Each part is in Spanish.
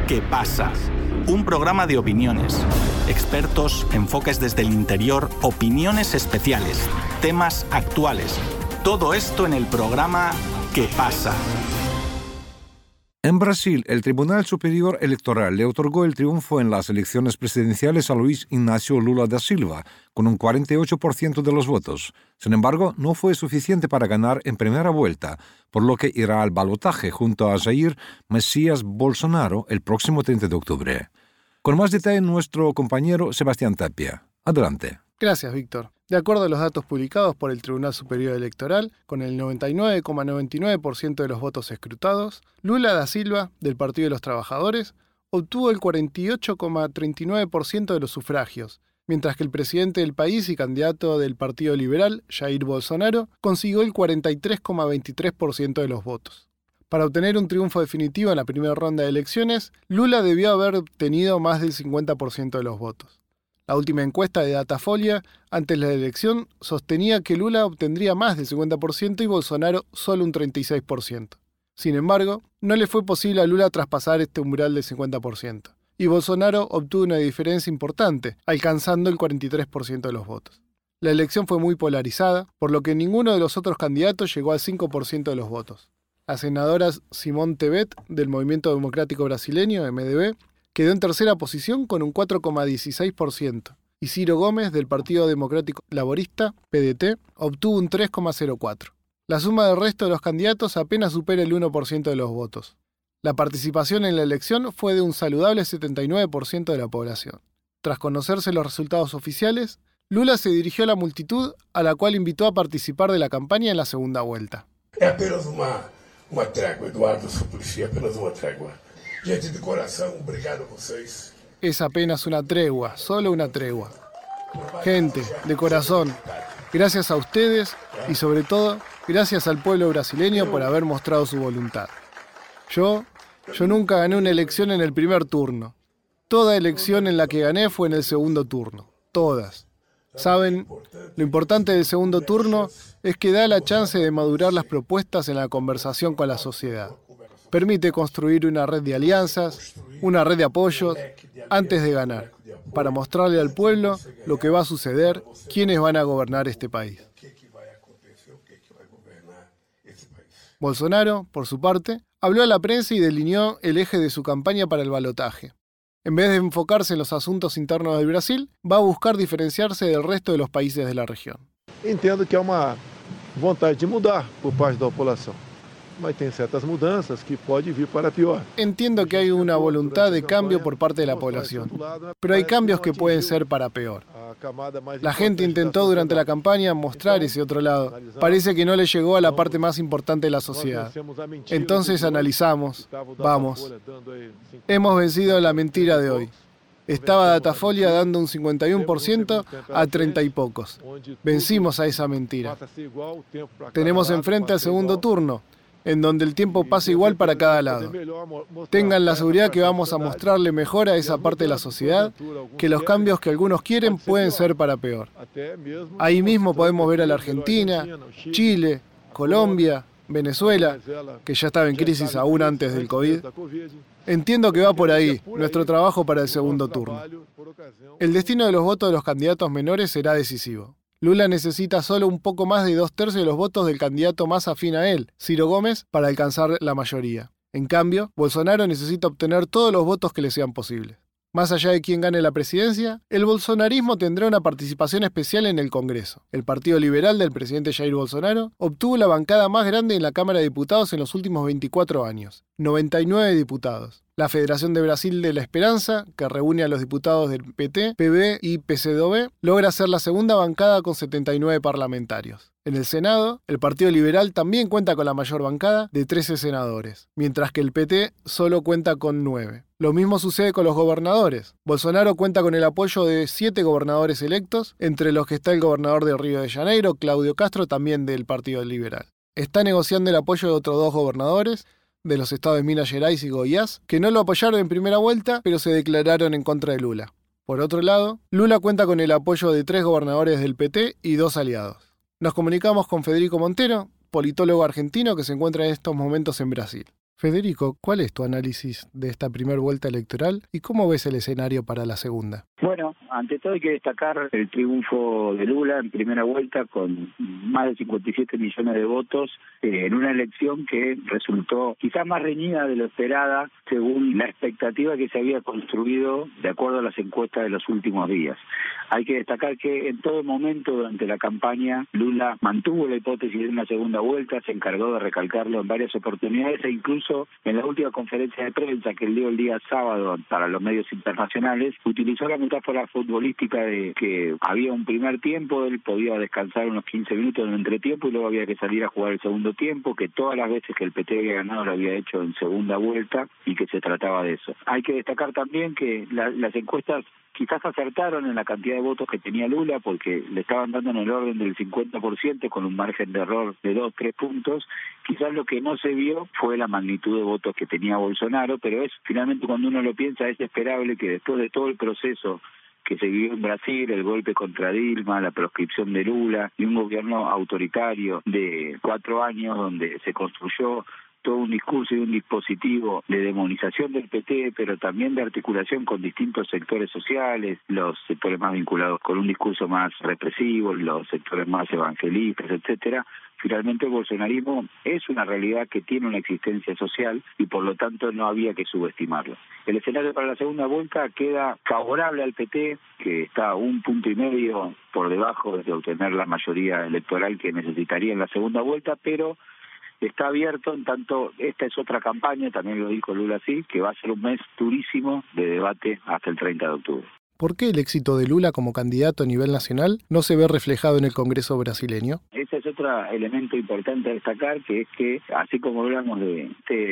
¿Qué pasa? Un programa de opiniones, expertos, enfoques desde el interior, opiniones especiales, temas actuales. Todo esto en el programa ¿Qué pasa? En Brasil, el Tribunal Superior Electoral le otorgó el triunfo en las elecciones presidenciales a Luiz Inácio Lula da Silva, con un 48% de los votos. Sin embargo, no fue suficiente para ganar en primera vuelta, por lo que irá al balotaje junto a Jair Messias Bolsonaro el próximo 30 de octubre. Con más detalle, nuestro compañero Sebastián Tapia. Adelante. Gracias, Víctor. De acuerdo a los datos publicados por el Tribunal Superior Electoral, con el 99,99% de los votos escrutados, Lula da Silva, del Partido de los Trabajadores, obtuvo el 48,39% de los sufragios, mientras que el presidente del país y candidato del Partido Liberal, Jair Bolsonaro, consiguió el 43,23% de los votos. Para obtener un triunfo definitivo en la primera ronda de elecciones, Lula debió haber obtenido más del 50% de los votos. La última encuesta de Datafolha, antes de la elección, sostenía que Lula obtendría más del 50% y Bolsonaro solo un 36%. Sin embargo, no le fue posible a Lula traspasar este umbral del 50%, y Bolsonaro obtuvo una diferencia importante, alcanzando el 43% de los votos. La elección fue muy polarizada, por lo que ninguno de los otros candidatos llegó al 5% de los votos. La senadora Simone Tebet, del Movimiento Democrático Brasileño, MDB, quedó en tercera posición con un 4,16%, y Ciro Gomes, del Partido Democrático Laborista, PDT, obtuvo un 3,04%. La suma del resto de los candidatos apenas supera el 1% de los votos. La participación en la elección fue de un saludable 79% de la población. Tras conocerse los resultados oficiales, Lula se dirigió a la multitud, a la cual invitó a participar de la campaña en la segunda vuelta. Es apenas uma trégua, Eduardo Suplicy, apenas uma trégua. Gente de corazón, obrigado a vocês. Es apenas una tregua, solo una tregua. Gente, de corazón, gracias a ustedes y sobre todo, gracias al pueblo brasileño por haber mostrado su voluntad. Yo nunca gané una elección en el primer turno. Toda elección en la que gané fue en el segundo turno. Todas. ¿Saben? Lo importante del segundo turno es que da la chance de madurar las propuestas en la conversación con la sociedad. Permite construir una red de alianzas, una red de apoyos, antes de ganar, para mostrarle al pueblo lo que va a suceder, quiénes van a gobernar este país. Bolsonaro, por su parte, habló a la prensa y delineó el eje de su campaña para el balotaje. En vez de enfocarse en los asuntos internos del Brasil, va a buscar diferenciarse del resto de los países de la región. Entendo que há uma vontade de mudar por parte da população. Mas tem certas mudanças que pode vir para pior. Entiendo que hay una voluntad de cambio por parte de la población, pero hay cambios que pueden ser para peor. La gente intentó durante la campaña mostrar ese otro lado. Parece que no le llegó a la parte más importante de la sociedad. Entonces analizamos, vamos, hemos vencido la mentira de hoy. Estaba Datafolha dando un 51% a 30 y pocos. Vencimos a esa mentira. Tenemos enfrente al segundo turno, en donde el tiempo pasa igual para cada lado. Tengan la seguridad que vamos a mostrarle mejor a esa parte de la sociedad que los cambios que algunos quieren pueden ser para peor. Ahí mismo podemos ver a la Argentina, Chile, Colombia, Venezuela, que ya estaba en crisis aún antes del COVID. Entiendo que va por ahí nuestro trabajo para el segundo turno. El destino de los votos de los candidatos menores será decisivo. Lula necesita solo un poco más de 2/3 de los votos del candidato más afín a él, Ciro Gomes, para alcanzar la mayoría. En cambio, Bolsonaro necesita obtener todos los votos que le sean posibles. Más allá de quién gane la presidencia, el bolsonarismo tendrá una participación especial en el Congreso. El Partido Liberal del presidente Jair Bolsonaro obtuvo la bancada más grande en la Cámara de Diputados en los últimos 24 años, 99 diputados. La Federación de Brasil de la Esperanza, que reúne a los diputados del PT, PB y PCdoB, logra ser la segunda bancada con 79 parlamentarios. En el Senado, el Partido Liberal también cuenta con la mayor bancada de 13 senadores, mientras que el PT solo cuenta con 9. Lo mismo sucede con los gobernadores. Bolsonaro cuenta con el apoyo de 7 gobernadores electos, entre los que está el gobernador de Río de Janeiro, Cláudio Castro, también del Partido Liberal. Está negociando el apoyo de otros 2 gobernadores, de los estados de Minas Gerais y Goiás, que no lo apoyaron en primera vuelta, pero se declararon en contra de Lula. Por otro lado, Lula cuenta con el apoyo de 3 gobernadores del PT y 2 aliados. Nos comunicamos con Federico Montero, politólogo argentino que se encuentra en estos momentos en Brasil. Federico, ¿cuál es tu análisis de esta primera vuelta electoral y cómo ves el escenario para la segunda? Bueno, ante todo hay que destacar el triunfo de Lula en primera vuelta con más de 57 millones de votos en una elección que resultó quizás más reñida de lo esperada según la expectativa que se había construido de acuerdo a las encuestas de los últimos días. Hay que destacar que en todo momento durante la campaña Lula mantuvo la hipótesis de una segunda vuelta, se encargó de recalcarlo en varias oportunidades e incluso en la última conferencia de prensa que dio el día sábado para los medios internacionales utilizó la metáfora futbolística de que había un primer tiempo, él podía descansar unos 15 minutos en el entretiempo y luego había que salir a jugar el segundo tiempo, que todas las veces que el PT había ganado lo había hecho en segunda vuelta y que se trataba de eso. Hay que destacar también que las encuestas quizás acertaron en la cantidad de votos que tenía Lula porque le estaban dando en el orden del 50% con un margen de error de 2-3 puntos. Quizás lo que no se vio fue la magnitud de votos que tenía Bolsonaro, pero es finalmente cuando uno lo piensa es esperable que después de todo el proceso que se vivió en Brasil, el golpe contra Dilma, la proscripción de Lula y un gobierno autoritario de 4 años donde se construyó todo un discurso y un dispositivo de demonización del PT, pero también de articulación con distintos sectores sociales, los sectores más vinculados con un discurso más represivo, los sectores más evangelistas, etcétera. Finalmente el bolsonarismo es una realidad que tiene una existencia social y por lo tanto no había que subestimarlo. El escenario para la segunda vuelta queda favorable al PT, que está 1,5 puntos por debajo de obtener la mayoría electoral que necesitaría en la segunda vuelta, pero está abierto en tanto esta es otra campaña, también lo dijo Lula así, que va a ser un mes durísimo de debate hasta el 30 de octubre. ¿Por qué el éxito de Lula como candidato a nivel nacional no se ve reflejado en el Congreso brasileño? Ese es otro elemento importante a destacar, que es que, así como hablamos de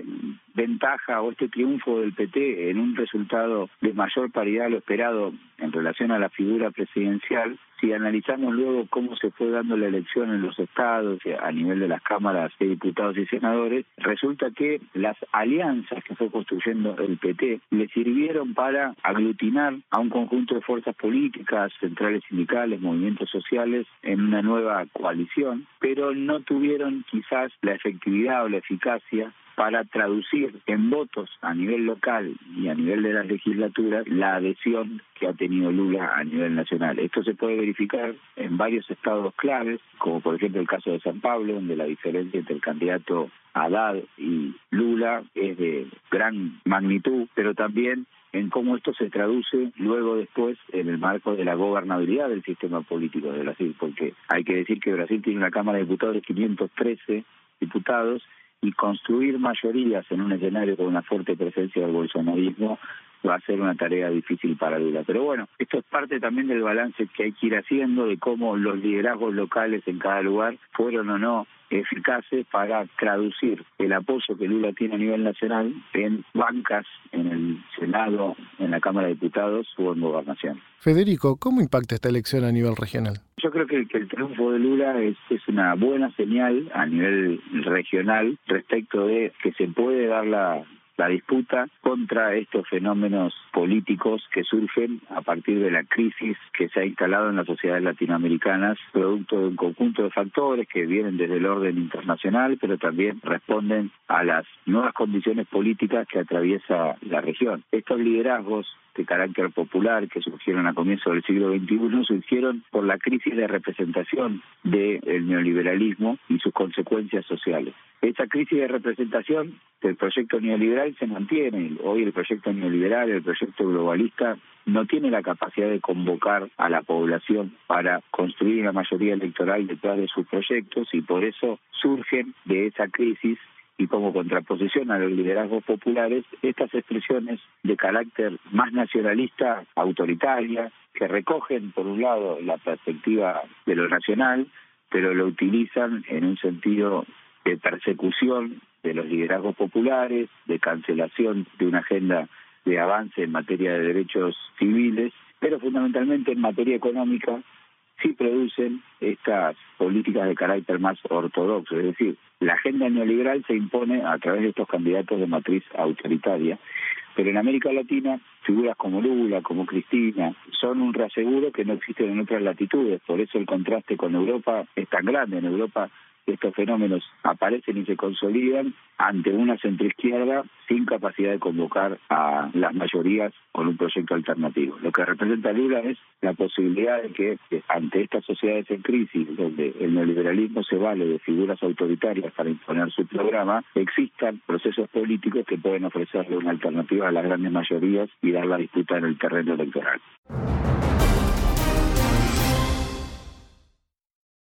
ventaja o este triunfo del PT en un resultado de mayor paridad a lo esperado en relación a la figura presidencial, si analizamos luego cómo se fue dando la elección en los estados, a nivel de las cámaras de diputados y senadores, resulta que las alianzas que fue construyendo el PT le sirvieron para aglutinar a un conjunto de fuerzas políticas, centrales sindicales, movimientos sociales en una nueva coalición, pero no tuvieron quizás la efectividad o la eficacia para traducir en votos a nivel local y a nivel de las legislaturas la adhesión que ha tenido Lula a nivel nacional. Esto se puede verificar en varios estados claves, como por ejemplo el caso de San Pablo, donde la diferencia entre el candidato Haddad y Lula es de gran magnitud, pero también en cómo esto se traduce luego después en el marco de la gobernabilidad del sistema político de Brasil, porque hay que decir que Brasil tiene una Cámara de Diputados de 513 diputados y construir mayorías en un escenario con una fuerte presencia del bolsonarismo va a ser una tarea difícil para Lula. Pero bueno, esto es parte también del balance que hay que ir haciendo de cómo los liderazgos locales en cada lugar fueron o no eficaces para traducir el apoyo que Lula tiene a nivel nacional en bancas, en el Senado, en la Cámara de Diputados o en gobernación. Federico, ¿cómo impacta esta elección a nivel regional? Yo creo que el triunfo de Lula es una buena señal a nivel regional respecto de que se puede dar la disputa contra estos fenómenos políticos que surgen a partir de la crisis que se ha instalado en las sociedades latinoamericanas, producto de un conjunto de factores que vienen desde el orden internacional, pero también responden a las nuevas condiciones políticas que atraviesa la región. Estos liderazgos de carácter popular que surgieron a comienzos del siglo XXI surgieron por la crisis de representación del neoliberalismo y sus consecuencias sociales. Esa crisis de representación del proyecto neoliberal se mantiene. Hoy el proyecto neoliberal, el proyecto globalista, no tiene la capacidad de convocar a la población para construir una mayoría electoral detrás de sus proyectos y por eso surgen de esa crisis y como contraposición a los liderazgos populares, estas expresiones de carácter más nacionalista, autoritaria, que recogen, por un lado, la perspectiva de lo nacional, pero lo utilizan en un sentido de persecución de los liderazgos populares, de cancelación de una agenda de avance en materia de derechos civiles, pero fundamentalmente en materia económica sí producen estas políticas de carácter más ortodoxo, es decir, la agenda neoliberal se impone a través de estos candidatos de matriz autoritaria, pero en América Latina figuras como Lula, como Cristina, son un reaseguro que no existen en otras latitudes, por eso el contraste con Europa es tan grande. En Europa estos fenómenos aparecen y se consolidan ante una centroizquierda sin capacidad de convocar a las mayorías con un proyecto alternativo. Lo que representa Lula es la posibilidad de que ante estas sociedades en crisis, donde el neoliberalismo se vale de figuras autoritarias para imponer su programa, existan procesos políticos que pueden ofrecerle una alternativa a las grandes mayorías y dar la disputa en el terreno electoral.